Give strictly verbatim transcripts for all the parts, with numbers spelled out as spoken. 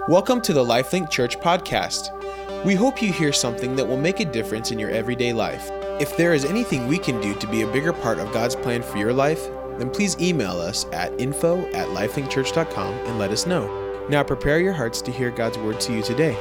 Welcome to the LifeLink Church podcast. We hope you hear something that will make a difference in your everyday life. If there is anything we can do to be a bigger part of God's plan for your life, then please email us at info at lifelink church dot com and let us know. Now prepare your hearts to hear God's word to you today.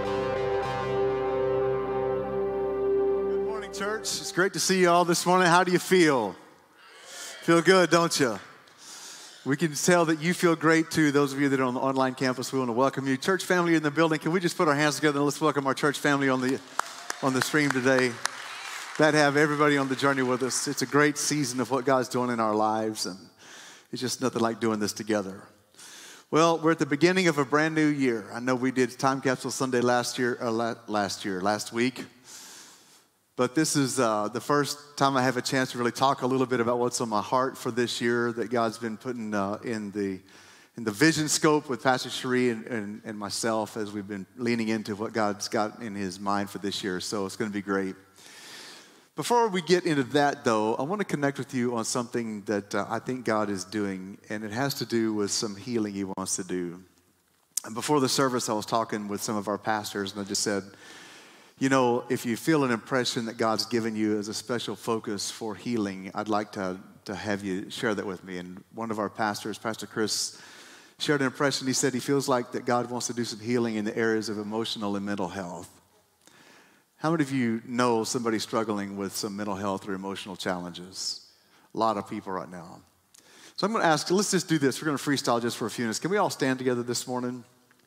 Good morning, church. It's great to see you all this morning. How do you feel? Feel good, don't you? We can tell that you feel great too. Those of you that are on the online campus, we want to welcome you. Church family in the building, can we just put our hands together and let's welcome our church family on the on the stream today. Glad to have everybody on the journey with us. It's a great season of what God's doing in our lives, and it's just nothing like doing this together. Well, we're at the beginning of a brand new year. I know we did Time Capsule Sunday last year, or la- last year, last week. But this is uh, the first time I have a chance to really talk a little bit about what's on my heart for this year that God's been putting uh, in the in the vision scope with Pastor Cherie and, and, and myself as we've been leaning into what God's got in his mind for this year. So it's going to be great. Before we get into that, though, I want to connect with you on something that uh, I think God is doing, and it has to do with some healing he wants to do. And before the service, I was talking with some of our pastors, and I just said, you know, if you feel an impression that God's given you as a special focus for healing, I'd like to, to have you share that with me. And one of our pastors, Pastor Chris, shared an impression. He said he feels like that God wants to do some healing in the areas of emotional and mental health. How many of you know somebody struggling with some mental health or emotional challenges? A lot of people right now. So I'm going to ask, let's just do this. We're going to freestyle just for a few minutes. Can we all stand together this morning?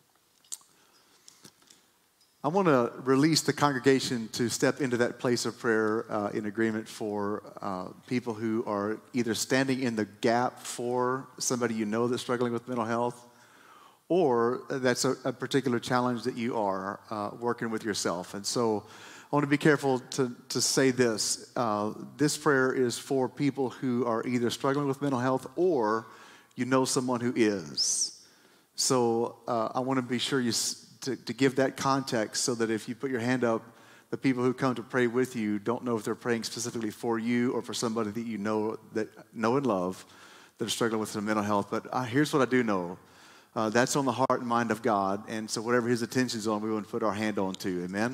I want to release the congregation to step into that place of prayer uh, in agreement for uh, people who are either standing in the gap for somebody you know that's struggling with mental health, or that's a, a particular challenge that you are uh, working with yourself. And so I want to be careful to, to say this. Uh, this prayer is for people who are either struggling with mental health or you know someone who is. So uh, I want to be sure you... To, to give that context so that if you put your hand up, the people who come to pray with you don't know if they're praying specifically for you or for somebody that you know that know and love that are struggling with some mental health. But uh, here's what I do know. Uh, that's on the heart and mind of God. And so whatever his attention's on, we want to put our hand on too. Amen?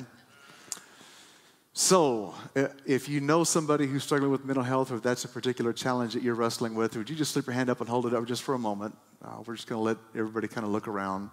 So if you know somebody who's struggling with mental health, or if that's a particular challenge that you're wrestling with, would you just slip your hand up and hold it up just for a moment? Uh, we're just going to let everybody kind of look around.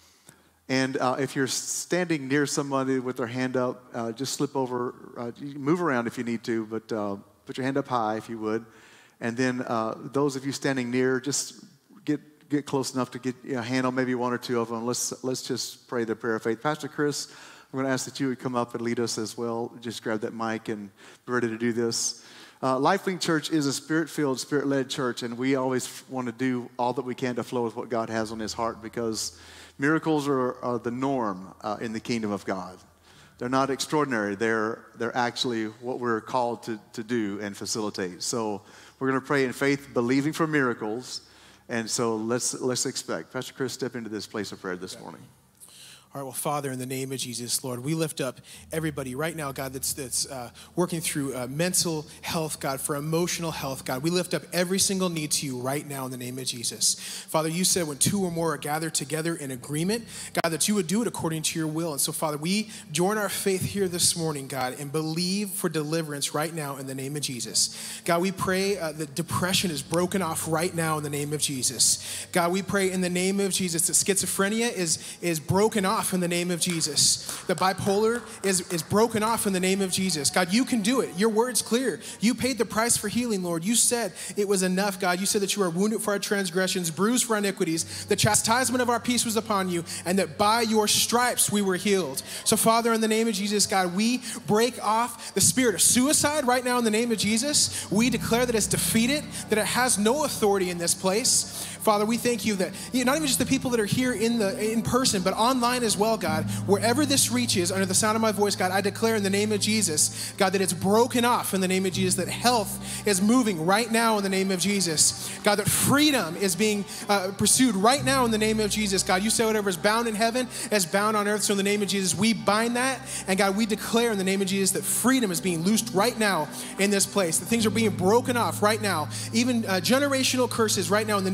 And uh, if you're standing near somebody with their hand up, uh, just slip over, uh, move around if you need to, but uh, put your hand up high if you would. And then uh, those of you standing near, just get get close enough to get a hand on maybe one or two of them. Let's let's just pray the prayer of faith. Pastor Chris, I'm going to ask that you would come up and lead us as well. Just grab that mic and be ready to do this. Uh, LifeLink Church is a spirit-filled, spirit-led church, and we always want to do all that we can to flow with what God has on his heart, because miracles are, are the norm uh, in the kingdom of God. They're not extraordinary. They're they're actually what we're called to, to do and facilitate. So we're going to pray in faith, believing for miracles. And so let's let's expect. Pastor Chris, step into this place of prayer this morning. All right, well, Father, in the name of Jesus, Lord, we lift up everybody right now, God, that's that's uh, working through uh, mental health, God, for emotional health, God. We lift up every single need to you right now in the name of Jesus. Father, you said when two or more are gathered together in agreement, God, that you would do it according to your will. And so, Father, we join our faith here this morning, God, and believe for deliverance right now in the name of Jesus. God, we pray uh, that depression is broken off right now in the name of Jesus. God, we pray in the name of Jesus that schizophrenia is, is broken off in the name of Jesus. The bipolar is, is broken off in the name of Jesus. God, you can do it. Your word's clear. You paid the price for healing, Lord. You said it was enough, God. You said that you were wounded for our transgressions, bruised for our iniquities. The chastisement of our peace was upon you, and that by your stripes we were healed. So, Father, in the name of Jesus, God, we break off the spirit of suicide right now in the name of Jesus. We declare that it's defeated, that it has no authority in this place. Father, we thank you that you know, not even just the people that are here in the in person, but online as well, God. Wherever this reaches under the sound of my voice, God, I declare in the name of Jesus, God, that it's broken off in the name of Jesus, that health is moving right now in the name of Jesus. God, that freedom is being uh, pursued right now in the name of Jesus. God, you say whatever is bound in heaven is bound on earth. So in the name of Jesus, we bind that. And God, we declare in the name of Jesus that freedom is being loosed right now in this place. That things are being broken off right now. Even uh, generational curses right now in the name of Jesus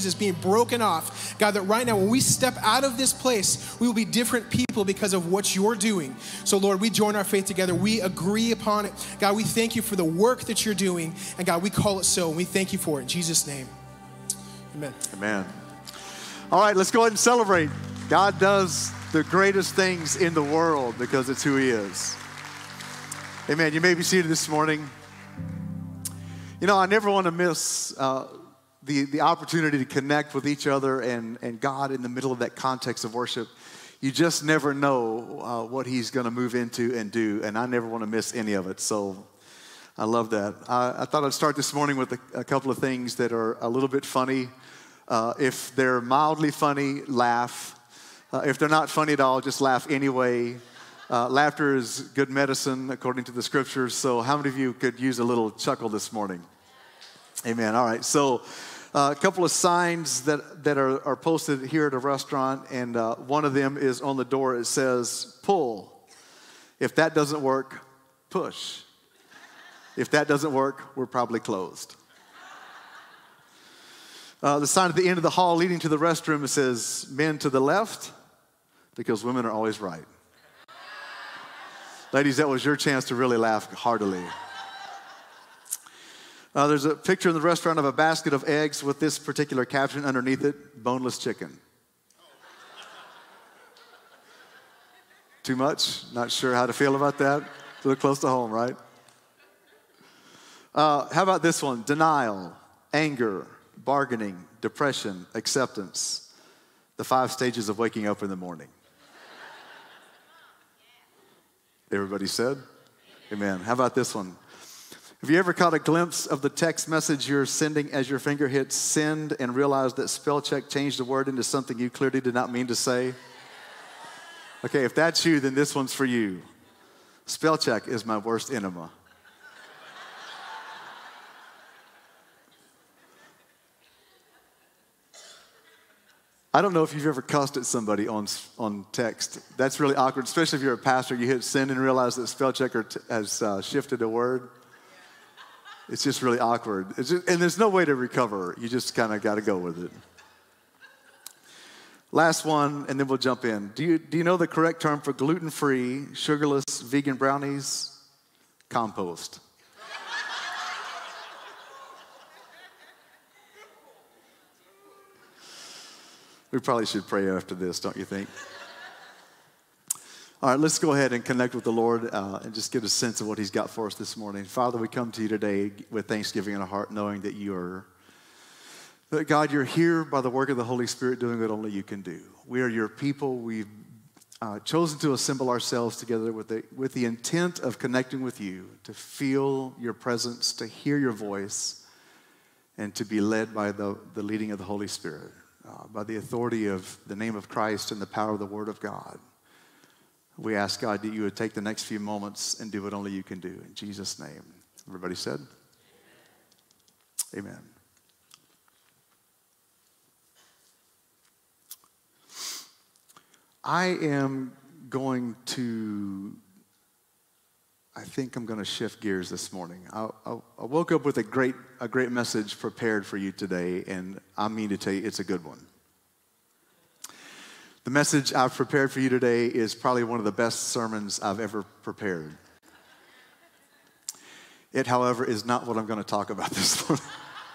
chains is being broken off. God, that right now when we step out of this place, we will be different people because of what you're doing. So Lord, we join our faith together. We agree upon it. God, we thank you for the work that you're doing. And God, we call it so, and we thank you for it in Jesus' name. Amen. Amen. All right, let's go ahead and celebrate. God does the greatest things in the world because it's who he is. Amen. You may be seated this morning. You know, I never want to miss uh, the, the opportunity to connect with each other and, and God in the middle of that context of worship. You just never know uh, what he's going to move into and do, and I never want to miss any of it. So I love that. I, I thought I'd start this morning with a, a couple of things that are a little bit funny. Uh, if they're mildly funny, laugh. Uh, if they're not funny at all, just laugh anyway. Uh, laughter is good medicine, according to the scriptures. So how many of you could use a little chuckle this morning? Amen. All right. So uh, a couple of signs that, that are, are posted here at a restaurant, and uh, one of them is on the door. It says, pull. If that doesn't work, push. If that doesn't work, we're probably closed. Uh, the sign at the end of the hall leading to the restroom, it says, men to the left, because women are always right. Ladies, that was your chance to really laugh heartily. Uh, there's a picture in the restaurant of a basket of eggs with this particular caption underneath it, boneless chicken. Too much? Not sure how to feel about that? A little close to home, right? Uh, how about this one? Denial, anger, bargaining, depression, acceptance. The five stages of waking up in the morning. Everybody said? Amen. How about this one? Have you ever caught a glimpse of the text message you're sending as your finger hits send and realized that spell check changed the word into something you clearly did not mean to say? Okay, if that's you, then this one's for you. Spell check is my worst enema. I don't know if you've ever cussed at somebody on on text. That's really awkward, especially if you're a pastor. You hit send and realize that spell checker t- has uh, shifted a word. It's just really awkward. It's just, and there's no way to recover. You just kind of got to go with it. Last one, and then we'll jump in. Do you, do you know the correct term for gluten-free, sugarless, vegan brownies? Compost. We probably should pray after this, don't you think? All right, let's go ahead and connect with the Lord uh, and just get a sense of what he's got for us this morning. Father, we come to you today with thanksgiving in our heart, knowing that you are, that God, you're here by the work of the Holy Spirit doing what only you can do. We are your people. We've uh, chosen to assemble ourselves together with the, with the intent of connecting with you, to feel your presence, to hear your voice, and to be led by the, the leading of the Holy Spirit. Uh, by the authority of the name of Christ and the power of the Word of God. We ask, God, that you would take the next few moments and do what only you can do. In Jesus' name. Everybody said? Amen. I am going to, I think I'm going to shift gears this morning. I, I, I woke up with a great, a great message prepared for you today, and I mean to tell you, it's a good one. The message I've prepared for you today is probably one of the best sermons I've ever prepared. It, however, is not what I'm going to talk about this morning.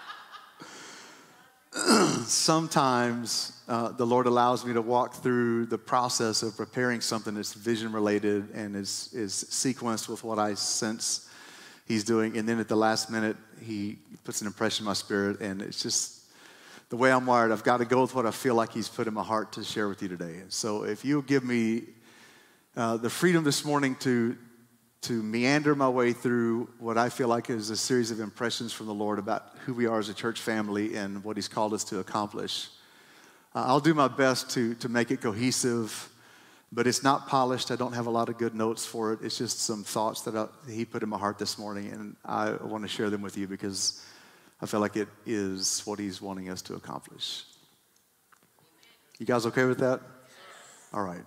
Sometimes uh, the Lord allows me to walk through the process of preparing something that's vision-related and is, is sequenced with what I sense he's doing. And then at the last minute, he puts an impression in my spirit. And it's just the way I'm wired. I've got to go with what I feel like he's put in my heart to share with you today. And so if you'll give me uh, the freedom this morning to to meander my way through what I feel like is a series of impressions from the Lord about who we are as a church family and what he's called us to accomplish. Uh, I'll do my best to, to make it cohesive, but it's not polished. I don't have a lot of good notes for it. It's just some thoughts that I, he put in my heart this morning, and I want to share them with you because I feel like it is what he's wanting us to accomplish. You guys okay with that? All right.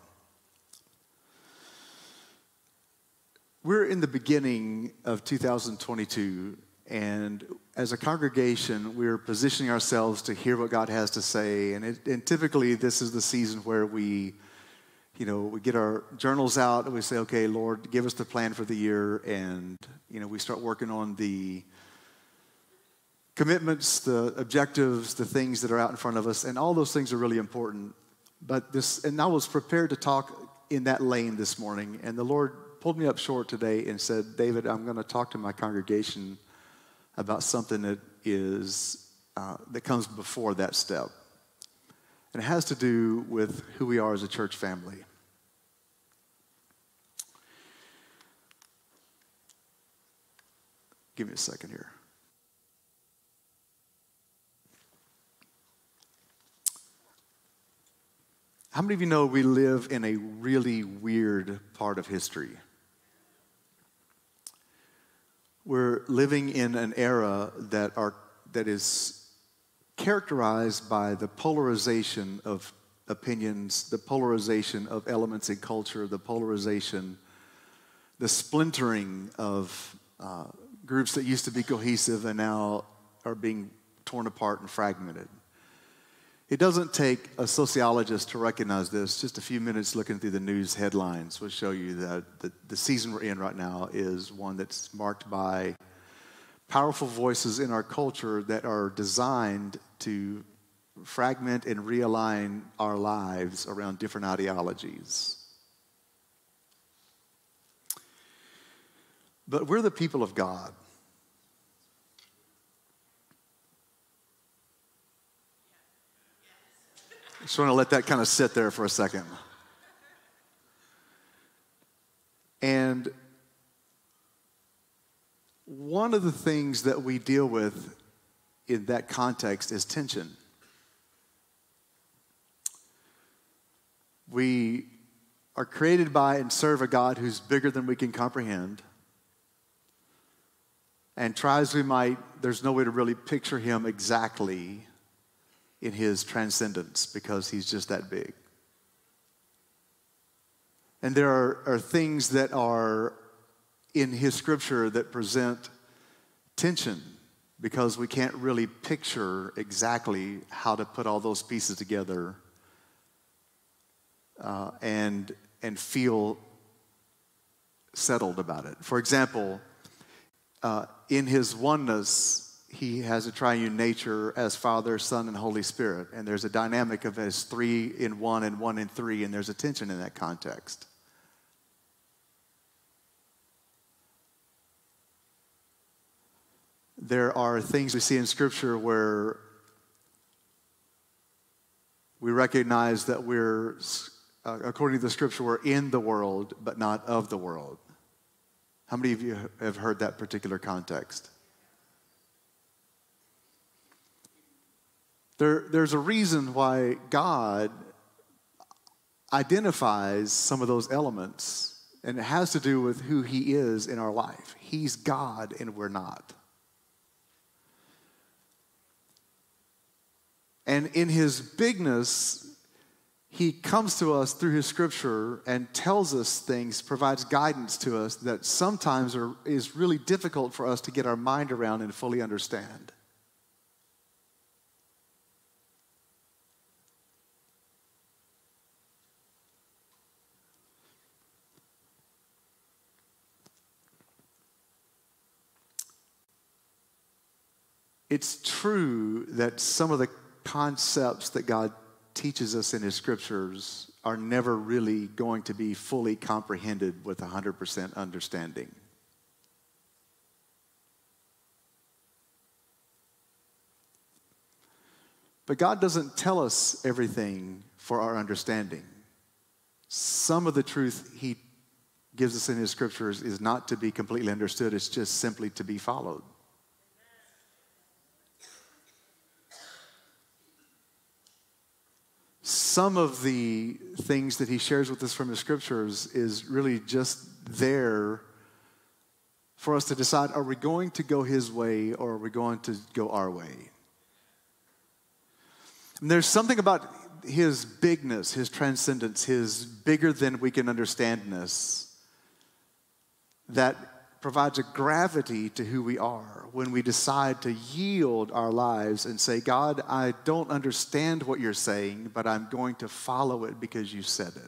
We're in the beginning of two thousand twenty-two, And as a congregation, we're positioning ourselves to hear what God has to say. And, it, and typically, this is the season where we, you know, we get our journals out and we say, okay, Lord, give us the plan for the year. And, you know, we start working on the commitments, the objectives, the things that are out in front of us. And all those things are really important. But this, and I was prepared to talk in that lane this morning. And the Lord pulled me up short today and said, David, I'm going to talk to my congregation about something that is uh, that comes before that step. And it has to do with who we are as a church family. Give me a second here. How many of you know we live in a really weird part of history? We're living in an era that are that is characterized by the polarization of opinions, the polarization of elements in culture, the polarization, the splintering of uh, groups that used to be cohesive and now are being torn apart and fragmented. It doesn't take a sociologist to recognize this. Just a few minutes looking through the news headlines will show you that the, the season we're in right now is one that's marked by powerful voices in our culture that are designed to fragment and realign our lives around different ideologies. But we're the people of God. Just want to let that kind of sit there for a second. And one of the things that we deal with in that context is tension. We are created by and serve a God who's bigger than we can comprehend. And try as we might, there's no way to really picture him exactly in his transcendence because he's just that big. And there are, are things that are in his scripture that present tension because we can't really picture exactly how to put all those pieces together uh, and, and feel settled about it. For example, uh, in his oneness, he has a triune nature as Father, Son, and Holy Spirit. And there's a dynamic of as three in one and one in three, and there's a tension in that context. There are things we see in Scripture where we recognize that we're, uh, according to the Scripture, we're in the world, but not of the world. How many of you have heard that particular context? There, there's a reason why God identifies some of those elements, and it has to do with who he is in our life. He's God and we're not. And in his bigness, he comes to us through his scripture and tells us things, provides guidance to us that sometimes are, is really difficult for us to get our mind around and fully understand. It's true that some of the concepts that God teaches us in his scriptures are never really going to be fully comprehended with one hundred percent understanding. But God doesn't tell us everything for our understanding. Some of the truth he gives us in his scriptures is not to be completely understood, it's just simply to be followed. Some of the things that he shares with us from his scriptures is really just there for us to decide, are we going to go his way or are we going to go our way? And there's something about his bigness, his transcendence, his bigger than we can understandness that provides a gravity to who we are when we decide to yield our lives and say, God, I don't understand what you're saying, but I'm going to follow it because you said it.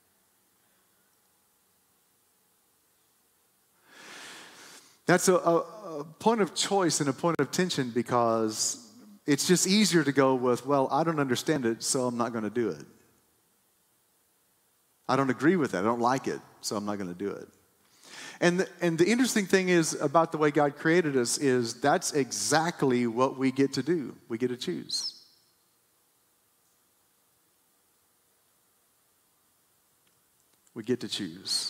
That's a, a, a point of choice and a point of tension, because it's just easier to go with, well, I don't understand it, so I'm not going to do it. I don't agree with it. I don't like it, so I'm not going to do it. And the, and the interesting thing is about the way God created us is that's exactly what we get to do. We get to choose. We get to choose.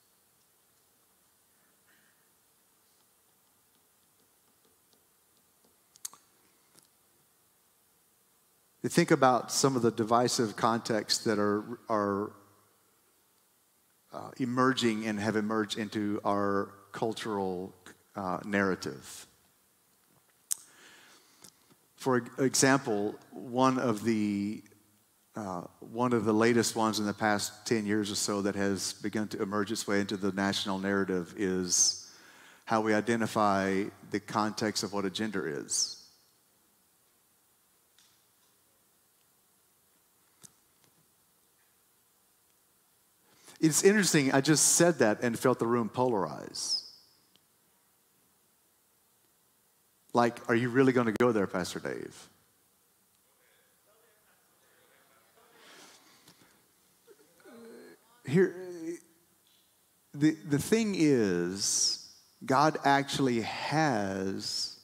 You think about some of the divisive contexts that are, are uh, emerging and have emerged into our cultural uh, narrative. For example, one of the uh, one of the latest ones in the past ten years or so that has begun to emerge its way into the national narrative is how we identify the context of what a gender is. It's interesting, I just said that and felt the room polarize. Like, are you really going to go there, Pastor Dave? Here, the, the thing is, God actually has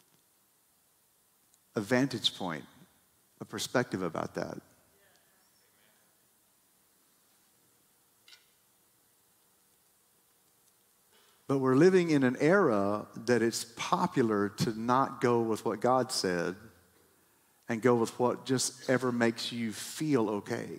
a vantage point, a perspective about that. But we're living in an era that it's popular to not go with what God said and go with what just ever makes you feel okay.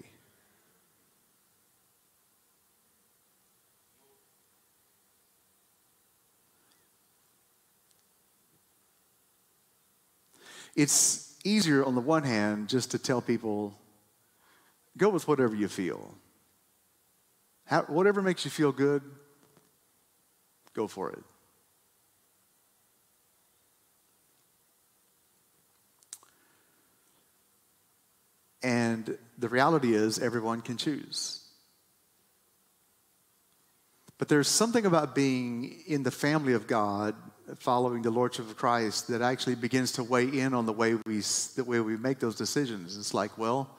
It's easier on the one hand just to tell people, go with whatever you feel. How, whatever makes you feel good, go for it. And the reality is everyone can choose. But there's something about being in the family of God, following the Lordship of Christ, that actually begins to weigh in on the way we, the way we make those decisions. It's like, well,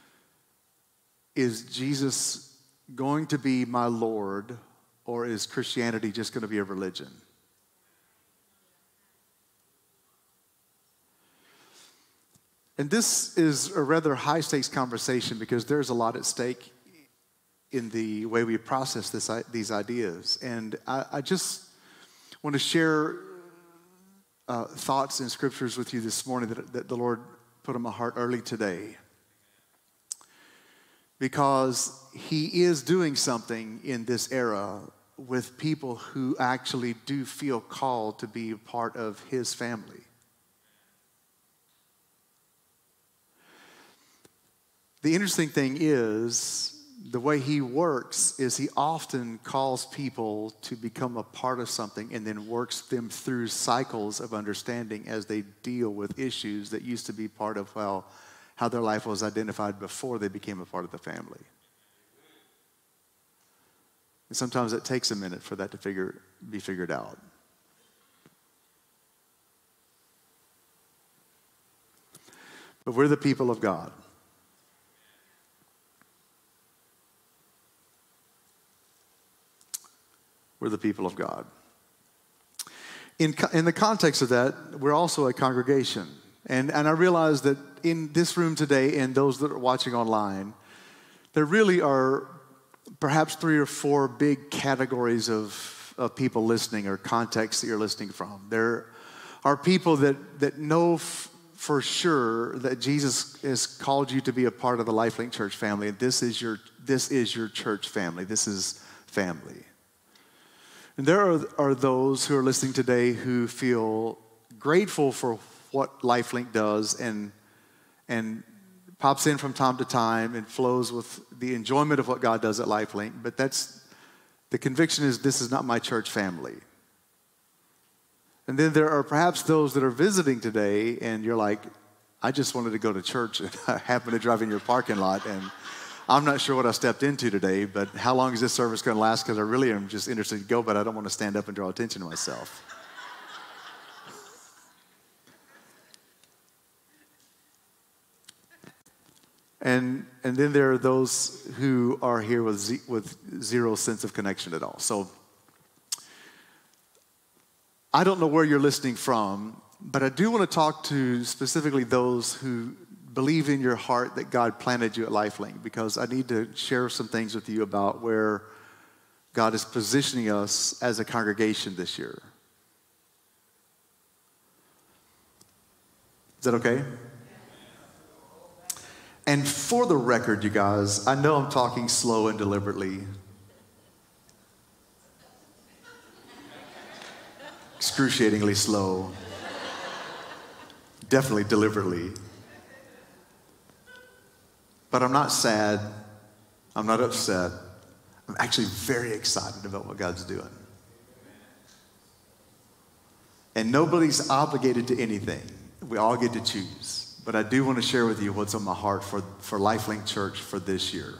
is Jesus going to be my Lord, or is Christianity just going to be a religion? And this is a rather high-stakes conversation because there's a lot at stake in the way we process this, these ideas. And I, I just want to share uh, thoughts and scriptures with you this morning that, that the Lord put on my heart early today. Because he is doing something in this era with people who actually do feel called to be a part of his family. The interesting thing is, the way he works is he often calls people to become a part of something and then works them through cycles of understanding as they deal with issues that used to be part of how, how their life was identified before they became a part of the family. And sometimes it takes a minute for that to figure, be figured out. But we're the people of God. We're the people of God. In, in the context of that, we're also a congregation. And, and I realize that in this room today and those that are watching online, there really are perhaps three or four big categories of, of people listening or contexts that you're listening from. There are people that, that know f- for sure that Jesus has called you to be a part of the LifeLink Church family. This is your, this is your church family. This is family. And there are, are those who are listening today who feel grateful for what LifeLink does and, and pops in from time to time and flows with the enjoyment of what God does at LifeLink. But that's, the conviction is, this is not my church family. And then there are perhaps those that are visiting today and you're like, I just wanted to go to church and I happened to drive in your parking lot and I'm not sure what I stepped into today, but how long is this service going to last? Because I really am just interested to go, but I don't want to stand up and draw attention to myself. And and then there are those who are here with z- with zero sense of connection at all. So I don't know where you're listening from, but I do want to talk to specifically those who believe in your heart that God planted you at LifeLink, because I need to share some things with you about where God is positioning us as a congregation this year. Is that okay? And for the record, you guys, I know I'm talking slow and deliberately. Excruciatingly slow. Definitely deliberately. But I'm not sad. I'm not upset. I'm actually very excited about what God's doing. And nobody's obligated to anything. We all get to choose. But I do want to share with you what's on my heart for, for LifeLink Church for this year.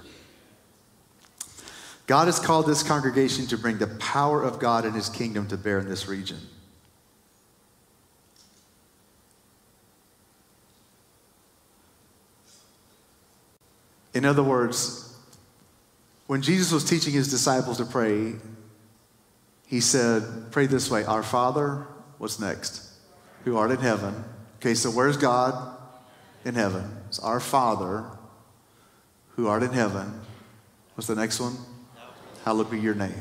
God has called this congregation to bring the power of God and his kingdom to bear in this region. In other words, when Jesus was teaching his disciples to pray, he said, pray this way, our Father, what's next? Who art in heaven. Okay, so where's God? In heaven. It's our Father, who art in heaven. What's the next one? Hallowed be your name.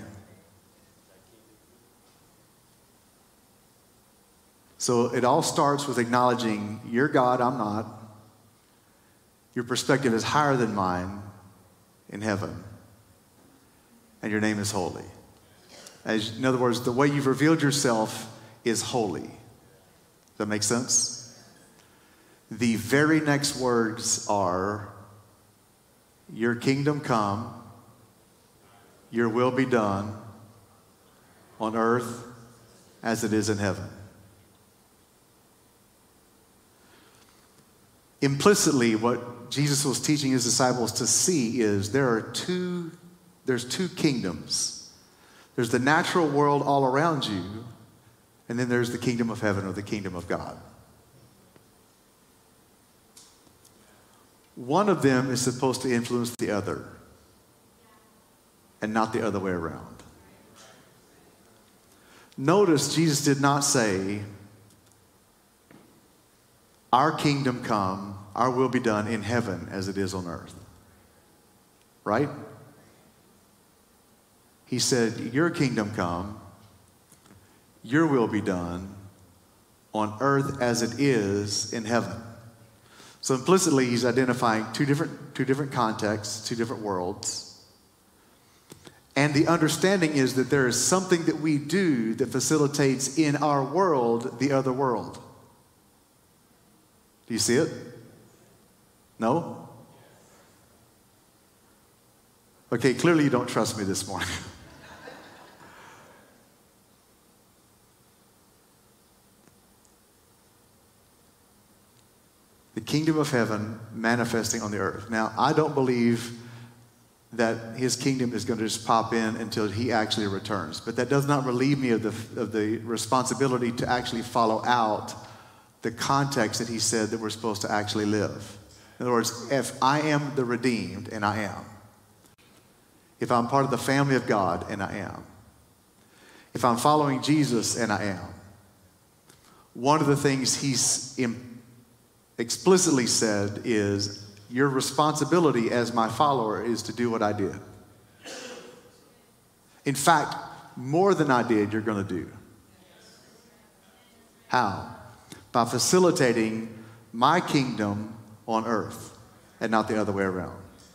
So it all starts with acknowledging you're God, I'm not. Your perspective is higher than mine in heaven. And your name is holy. As, in other words, the way you've revealed yourself is holy. Does that make sense? The very next words are, your kingdom come, your will be done on earth as it is in heaven. Implicitly, what Jesus was teaching his disciples to see is there are two, there's two kingdoms. There's the natural world all around you, and then there's the kingdom of heaven or the kingdom of God. One of them is supposed to influence the other, and not the other way around. Notice Jesus did not say, our kingdom come, our will be done in heaven as it is on earth. Right? He said, your kingdom come, your will be done on earth as it is in heaven. So implicitly, he's identifying two different, two different contexts, two different worlds. And the understanding is that there is something that we do that facilitates in our world the other world. Do you see it? No? Okay, clearly you don't trust me this morning. The kingdom of heaven manifesting on the earth. Now, I don't believe that his kingdom is going to just pop in until he actually returns. But that does not relieve me of the, of the responsibility to actually follow out the context that he said that we're supposed to actually live. In other words, if I am the redeemed, and I am. If I'm part of the family of God, and I am. If I'm following Jesus, and I am. One of the things he's imp- explicitly said is, your responsibility as my follower is to do what I did. In fact, more than I did, you're going to do. How? By facilitating my kingdom on earth and not the other way around.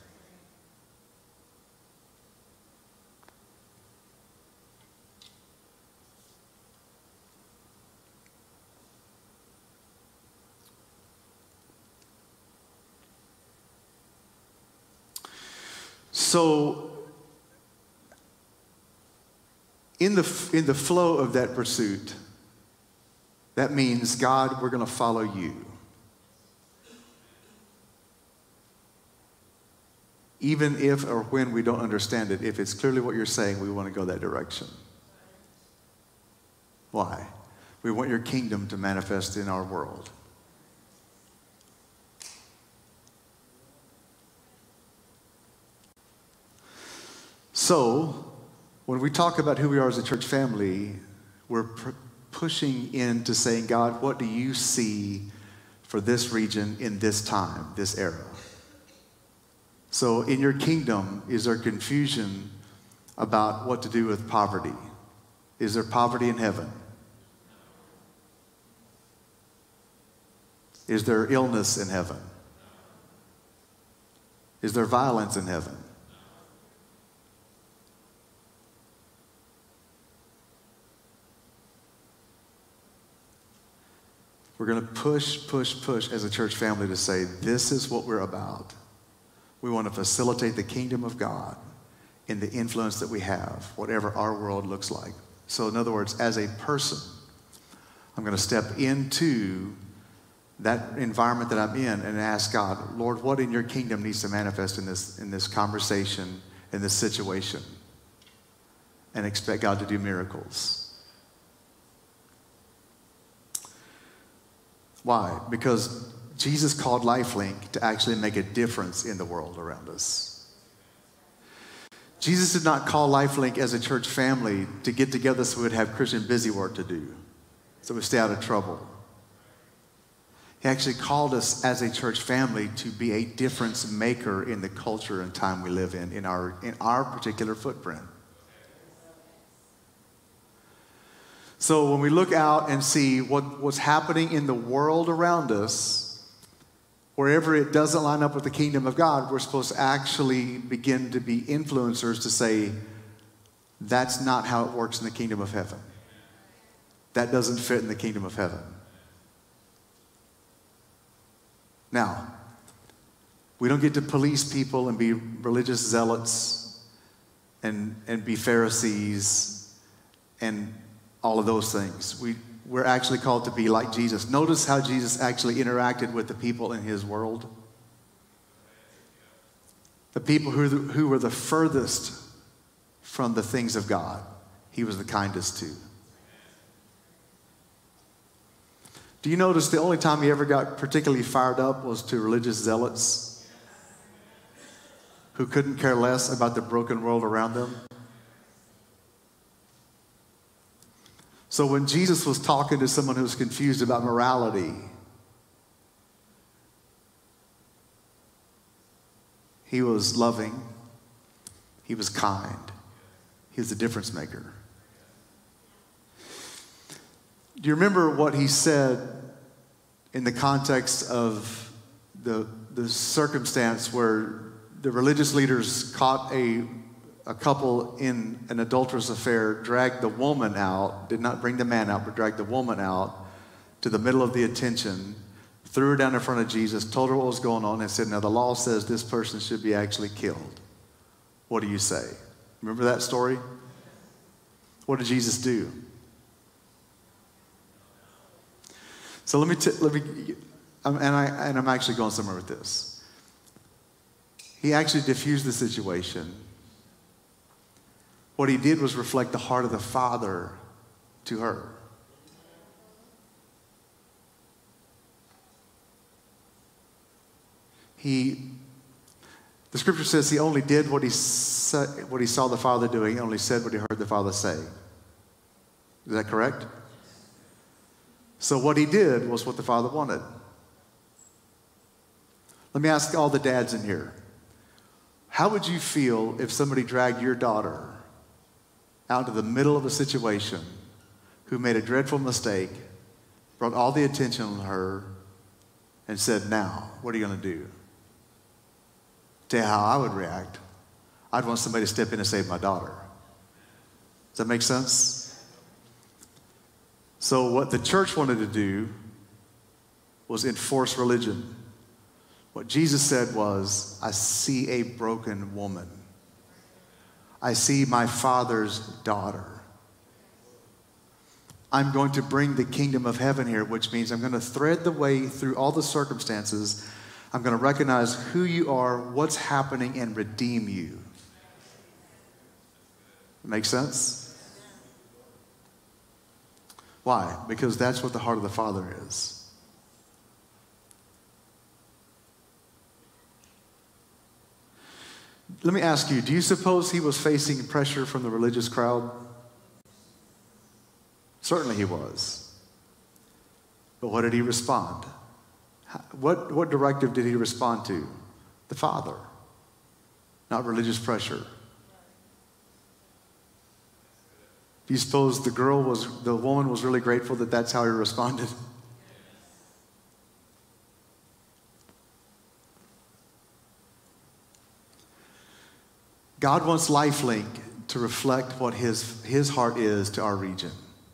So, in the, in the flow of that pursuit, That means, God, we're going to follow you. Even if or when we don't understand it, if it's clearly what you're saying, we want to go that direction. Why? We want your kingdom to manifest in our world. So, when we talk about who we are as a church family, we're pr- pushing into saying, God, what do you see for this region in this time, this era? So in your kingdom, is there confusion about what to do with poverty? Is there poverty in heaven? Is there illness in heaven? Is there violence in heaven? We're going to push, push, push as a church family to say, this is what we're about. We want to facilitate the kingdom of God in the influence that we have, whatever our world looks like. So in other words, as a person, I'm going to step into that environment that I'm in and ask God, Lord, what in your kingdom needs to manifest in this, in this conversation, in this situation? And expect God to do miracles. Why? Because Jesus called LifeLink to actually make a difference in the world around us. Jesus did not call LifeLink as a church family to get together so we'd have Christian busy work to do, so we stay out of trouble. He actually called us as a church family to be a difference maker in the culture and time we live in, in our, in our particular footprint. So when we look out and see what, what's happening in the world around us, wherever it doesn't line up with the kingdom of God, we're supposed to actually begin to be influencers to say, that's not how it works in the kingdom of heaven. That doesn't fit in the kingdom of heaven. Now, we don't get to police people and be religious zealots and, and be Pharisees and all of those things. We, we're actually called to be like Jesus. Notice how Jesus actually interacted with the people in his world. The people who, who were the furthest from the things of God, he was the kindest to. Do you notice the only time he ever got particularly fired up was to religious zealots who couldn't care less about the broken world around them? So when Jesus was talking to someone who was confused about morality, he was loving, he was kind, he was a difference maker. Do you remember what he said in the context of the, the circumstance where the religious leaders caught a A couple in an adulterous affair, dragged the woman out, did not bring the man out, but dragged the woman out to the middle of the attention, threw her down in front of Jesus, told her what was going on, and said, now the law says this person should be actually killed. What do you say? Remember that story? What did Jesus do? So let me, t- let me, and, I, and I'm actually going somewhere with this. He actually diffused the situation. What he did was reflect the heart of the Father to her. He, the scripture says he only did what he, sa- what he saw the Father doing. He only said what he heard the Father say. Is that correct? So what he did was what the Father wanted. Let me ask all the dads in here. How would you feel if somebody dragged your daughter out to the middle of a situation, who made a dreadful mistake, brought all the attention on her, and said, now, what are you going to do? Tell you how I would react. I'd want somebody to step in and save my daughter. Does that make sense? So what the church wanted to do was enforce religion. What Jesus said was, I see a broken woman. I see my Father's daughter. I'm going to bring the kingdom of heaven here, which means I'm going to thread the way through all the circumstances. I'm going to recognize who you are, what's happening, and redeem you. Make sense? Why? Because that's what the heart of the Father is. Let me ask you, do you suppose he was facing pressure from the religious crowd? Certainly he was. But what did he respond? What, what directive did he respond to? The Father, not religious pressure. Do you suppose the girl was, the woman was really grateful that that's how he responded? God wants LifeLink to reflect what his, his heart is to our region.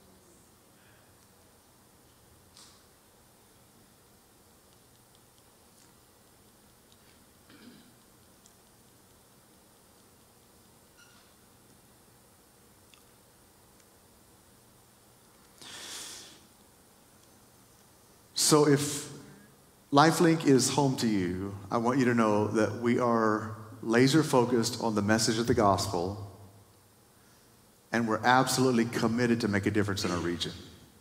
So if LifeLink is home to you, I want you to know that we are laser focused on the message of the gospel, and we're absolutely committed to make a difference in our region.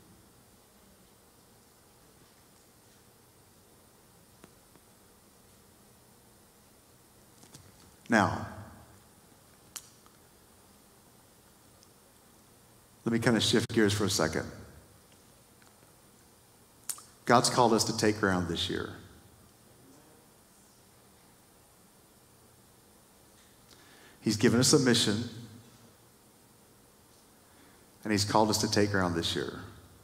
Now, let me kind of shift gears for a second. God's called us to take ground this year. He's given us a mission, and he's called us to take ground this year.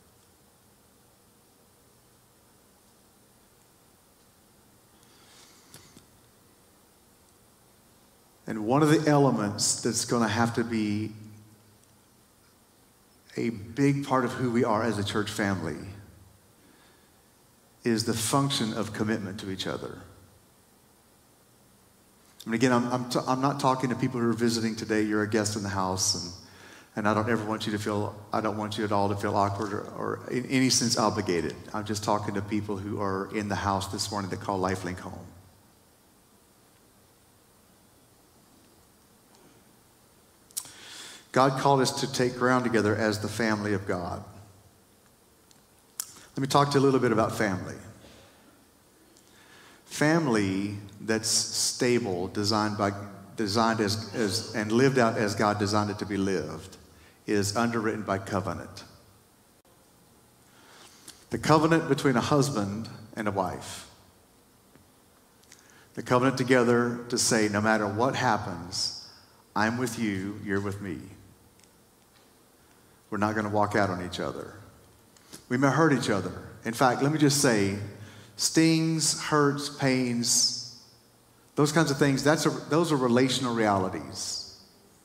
And one of the elements that's going to have to be a big part of who we are as a church family is the function of commitment to each other. And again, I'm, I'm, t- I'm not talking to people who are visiting today. You're a guest in the house, and, and I don't ever want you to feel, I don't want you at all to feel awkward or, or in any sense obligated. I'm just talking to people who are in the house this morning that call LifeLink home. God called us to take ground together as the family of God. Let me talk to you a little bit about family. Family that's stable, designed by, designed as, as, and lived out as God designed it to be lived, is underwritten by covenant. The covenant between a husband and a wife. The covenant together to say, no matter what happens, I'm with you, you're with me. We're not going to walk out on each other. We may hurt each other. In fact, let me just say, stings, hurts, pains, those kinds of things, that's a, those are relational realities.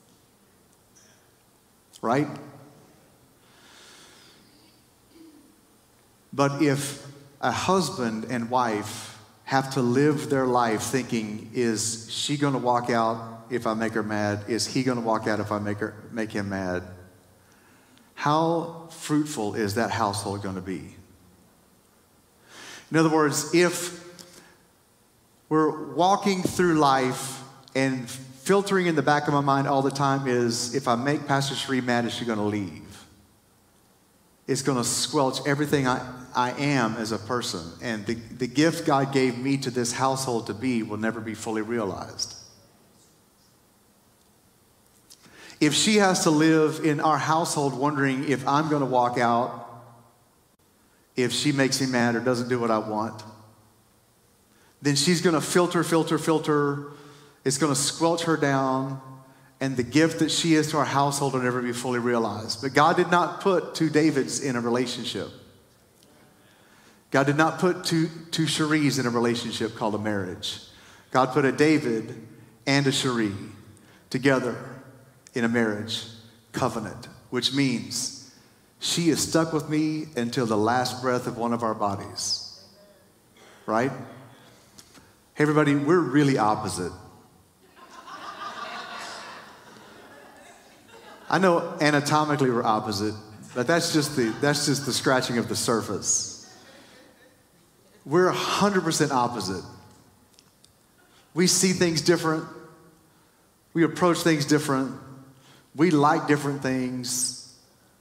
Right? But if a husband and wife have to live their life thinking, is she going to walk out if I make her mad? Is he going to walk out if I make her make him mad? How fruitful is that household going to be? In other words, if we're walking through life and filtering in the back of my mind all the time is, if I make Pastor Sheree mad, is she going to leave? It's going to squelch everything I, I am as a person. And the, the gift God gave me to this household to be will never be fully realized. If she has to live in our household wondering if I'm going to walk out, if she makes me mad or doesn't do what I want, then she's going to filter, filter, filter. It's going to squelch her down, and the gift that she is to our household will never be fully realized. But God did not put two Davids in a relationship. God did not put two, two Cheries in a relationship called a marriage. God put a David and a Cherie together in a marriage covenant, which means she is stuck with me until the last breath of one of our bodies. Right? Hey, everybody, we're really opposite. I know anatomically we're opposite, But that's just the, that's just the scratching of the surface. We're one hundred percent opposite. We see things different. We approach things different. We like different things.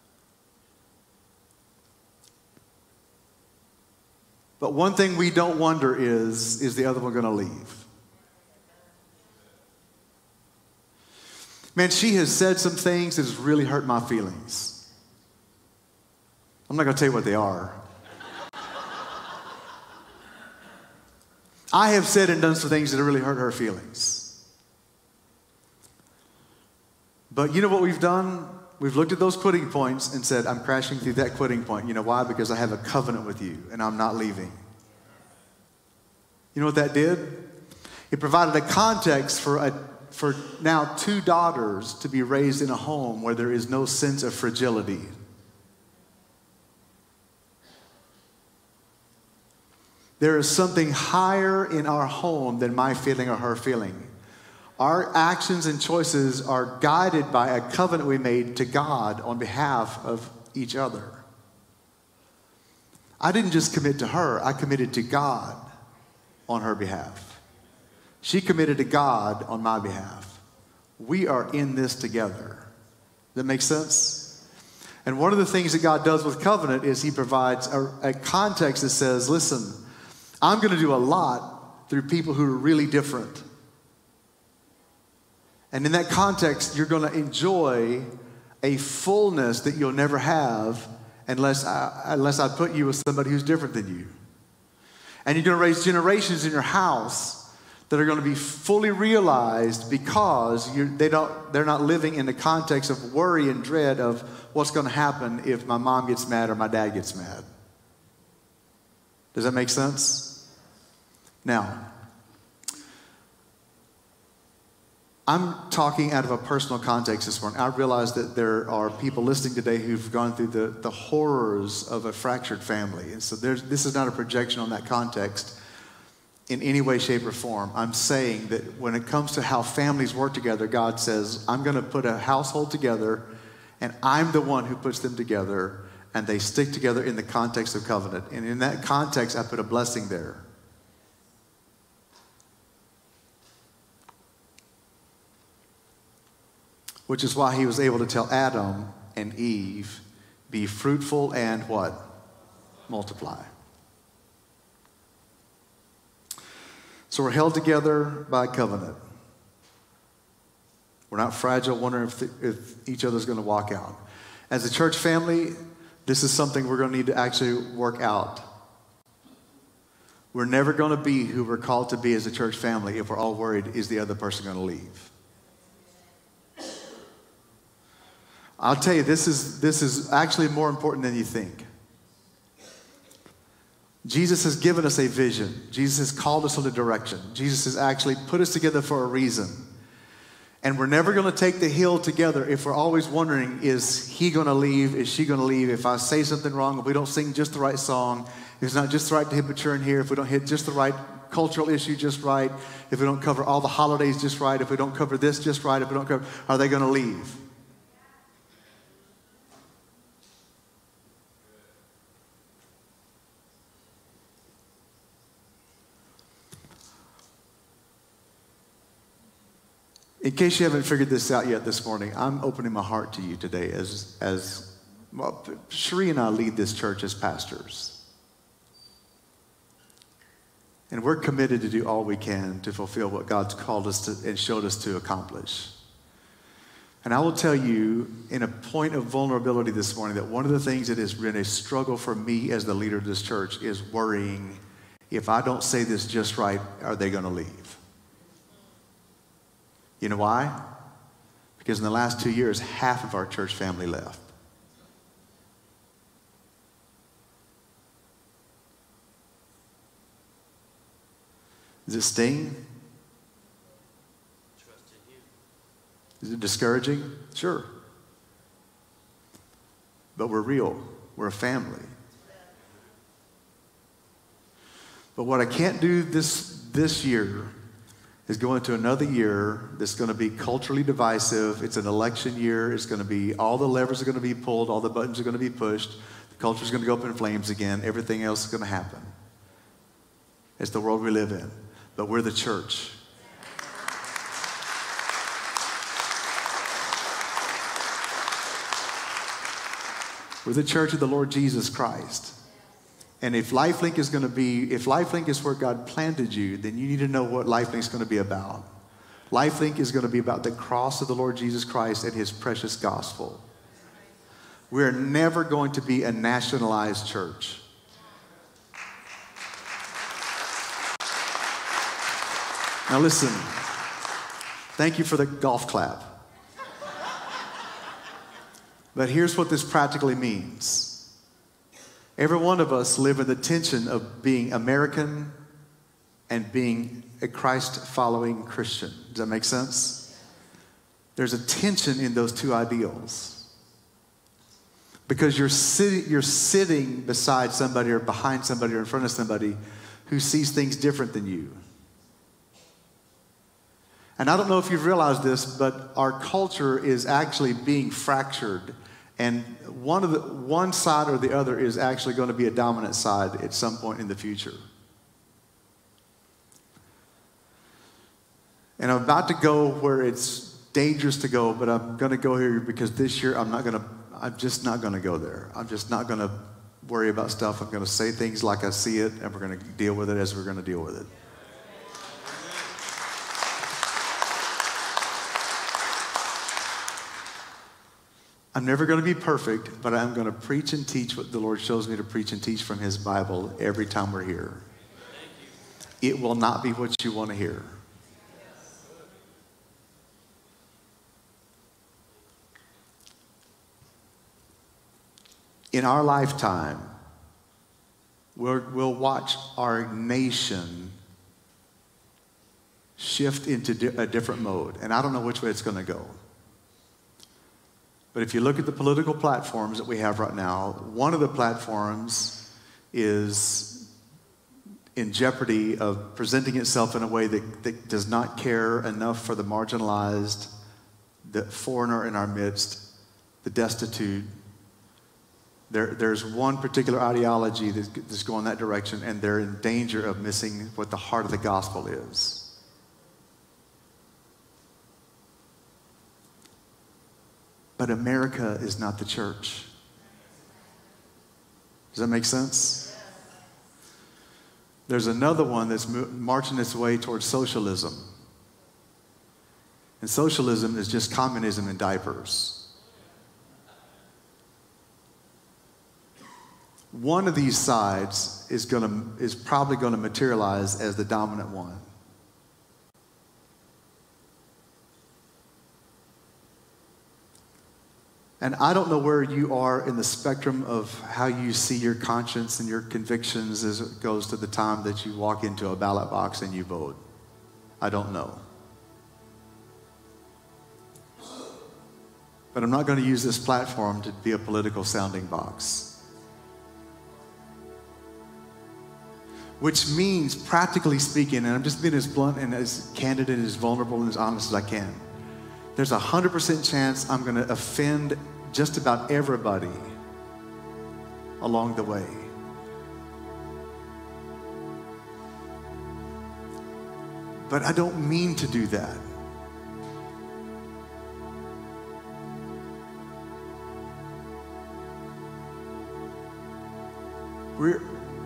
But one thing we don't wonder is, is the other one going to leave? Man, she has said some things that has really hurt my feelings. I'm not going to tell you what they are. I have said and done some things that have really hurt her feelings. But you know what we've done? We've looked at those quitting points and said, I'm crashing through that quitting point. You know why? Because I have a covenant with you and I'm not leaving. You know what that did? It provided a context for, a, for now two daughters to be raised in a home where there is no sense of fragility. There is something higher in our home than my feeling or her feeling. Our actions and choices are guided by a covenant we made to God on behalf of each other. I didn't just commit to her, I committed to God on her behalf. She committed to God on my behalf. We are in this together. Does that make sense? And one of the things that God does with covenant is he provides a, a context that says, listen, I'm going to do a lot through people who are really different. And in that context, you're going to enjoy a fullness that you'll never have unless I, unless I put you with somebody who's different than you. And you're going to raise generations in your house that are going to be fully realized because you're, they don't, they're not living in the context of worry and dread of what's going to happen if my mom gets mad or my dad gets mad. Does that make sense? Now, I'm talking out of a personal context this morning. I realize that there are people listening today who've gone through the, the horrors of a fractured family. And so there's, this is not a projection on that context in any way, shape, or form. I'm saying that when it comes to how families work together, God says, I'm going to put a household together, and I'm the one who puts them together, and they stick together in the context of covenant. And in that context, I put a blessing there. Which is why he was able to tell Adam and Eve, be fruitful and what? Multiply. So we're held together by covenant. We're not fragile, wondering if, the, if each other's going to walk out. As a church family, this is something we're going to need to actually work out. We're never going to be who we're called to be as a church family if we're all worried, is the other person going to leave? I'll tell you, this is, this is actually more important than you think. Jesus has given us a vision. Jesus has called us in a direction. Jesus has actually put us together for a reason. And we're never going to take the hill together if we're always wondering, is he going to leave? Is she going to leave? If I say something wrong, if we don't sing just the right song, if it's not just the right temperature in here, if we don't hit just the right cultural issue just right, if we don't cover all the holidays just right, if we don't cover this just right, if we don't cover, are they going to leave? In case you haven't figured this out yet this morning, I'm opening my heart to you today as, as well, Sheree and I lead this church as pastors. And we're committed to do all we can to fulfill what God's called us to and showed us to accomplish. And I will tell you in a point of vulnerability this morning that one of the things that has been a struggle for me as the leader of this church is worrying, if I don't say this just right, are they going to leave? You know why? Because in the last two years, half of our church family left. Is it sting? Trust in you. Is it discouraging? Sure. But we're real. We're a family. But what I can't do this, this year, is going into another year that's going to be culturally divisive. It's an election year. It's going to be, all the levers are going to be pulled. All the buttons are going to be pushed. The culture is going to go up in flames again. Everything else is going to happen. It's the world we live in. But we're the church. We're the church of the Lord Jesus Christ. And if LifeLink is going to be, if LifeLink is where God planted you, then you need to know what LifeLink is going to be about. LifeLink is going to be about the cross of the Lord Jesus Christ and his precious gospel. We're never going to be a nationalized church. Now listen, thank you for the golf clap. But here's what this practically means. Every one of us live in the tension of being American and being a Christ-following Christian. Does that make sense? There's a tension in those two ideals. Because you're sitting, you're sitting beside somebody or behind somebody or in front of somebody who sees things different than you. And I don't know if you've realized this, but our culture is actually being fractured. And one of the one side or the other is actually going to be a dominant side at some point in the future. And I'm about to go where it's dangerous to go, but I'm going to go here because this year I'm not going to, I'm just not going to go there. I'm just not going to worry about stuff. I'm going to say things like I see it, and we're going to deal with it as we're going to deal with it. I'm never going to be perfect, but I'm going to preach and teach what the Lord shows me to preach and teach from his Bible every time we're here. It will not be what you want to hear. In our lifetime, we'll, we'll watch our nation shift into di- a different mode. And I don't know which way it's going to go. But if you look at the political platforms that we have right now, one of the platforms is in jeopardy of presenting itself in a way that, that does not care enough for the marginalized, the foreigner in our midst, the destitute. There, there's one particular ideology that's, that's going that direction, and they're in danger of missing what the heart of the gospel is. But America is not the church. Does that make sense? There's another one that's marching its way towards socialism. And socialism is just communism in diapers. One of these sides is gonna, is probably going to materialize as the dominant one. And I don't know where you are in the spectrum of how you see your conscience and your convictions as it goes to the time that you walk into a ballot box and you vote. I don't know. But I'm not going to use this platform to be a political sounding box. Which means, practically speaking, and I'm just being as blunt and as candid and as vulnerable and as honest as I can, there's a one hundred percent chance I'm going to offend just about everybody along the way. But I don't mean to do that. We're,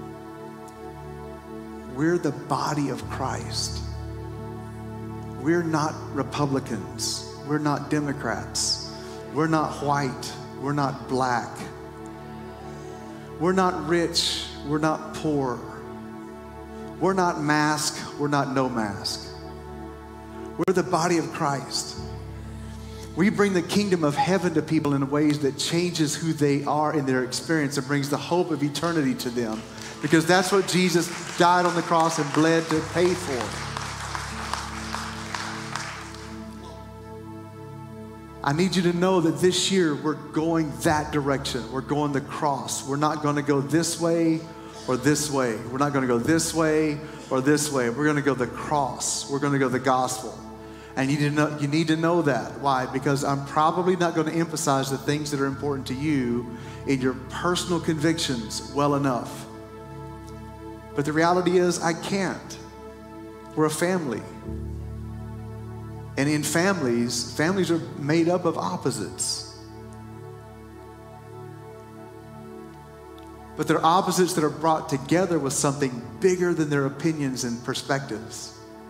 we're the body of Christ. We're not Republicans. We're not Democrats. We're not white. We're not black. We're not rich. We're not poor. We're not mask. We're not no mask. We're the body of Christ. We bring the kingdom of heaven to people in ways that changes who they are in their experience and brings the hope of eternity to them, because that's what Jesus died on the cross and bled to pay for. I need you to know that this year we're going that direction. We're going the cross. We're not going to go this way or this way. We're not going to go this way or this way. We're going to go the cross. We're going to go the gospel. And you need to know, you need to know that. Why? Because I'm probably not going to emphasize the things that are important to you in your personal convictions well enough. But the reality is, I can't. We're a family. And in families, families are made up of opposites. But they're opposites that are brought together with something bigger than their opinions and perspectives.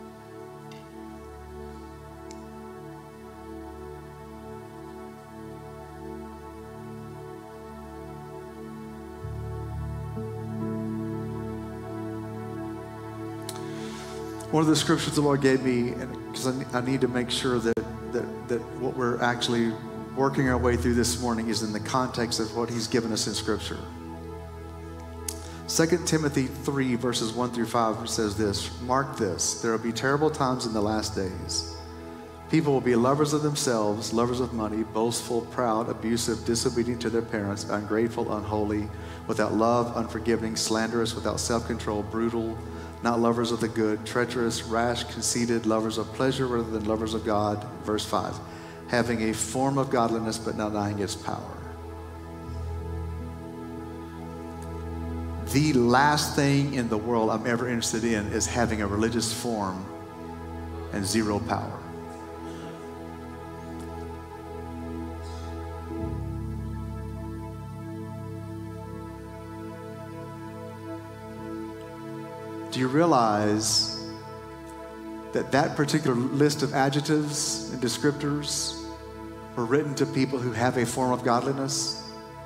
One of the scriptures the Lord gave me, because I, I need to make sure that, that, that what we're actually working our way through this morning is in the context of what He's given us in Scripture. Second Timothy three, verses one through five says this, mark this, there will be terrible times in the last days. People will be lovers of themselves, lovers of money, boastful, proud, abusive, disobedient to their parents, ungrateful, unholy, without love, unforgiving, slanderous, without self-control, brutal, not lovers of the good, treacherous, rash, conceited, lovers of pleasure rather than lovers of God. Verse five, having a form of godliness but not denying its power. The last thing in the world I'm ever interested in is having a religious form and zero power. Do you realize that that particular list of adjectives and descriptors were written to people who have a form of godliness?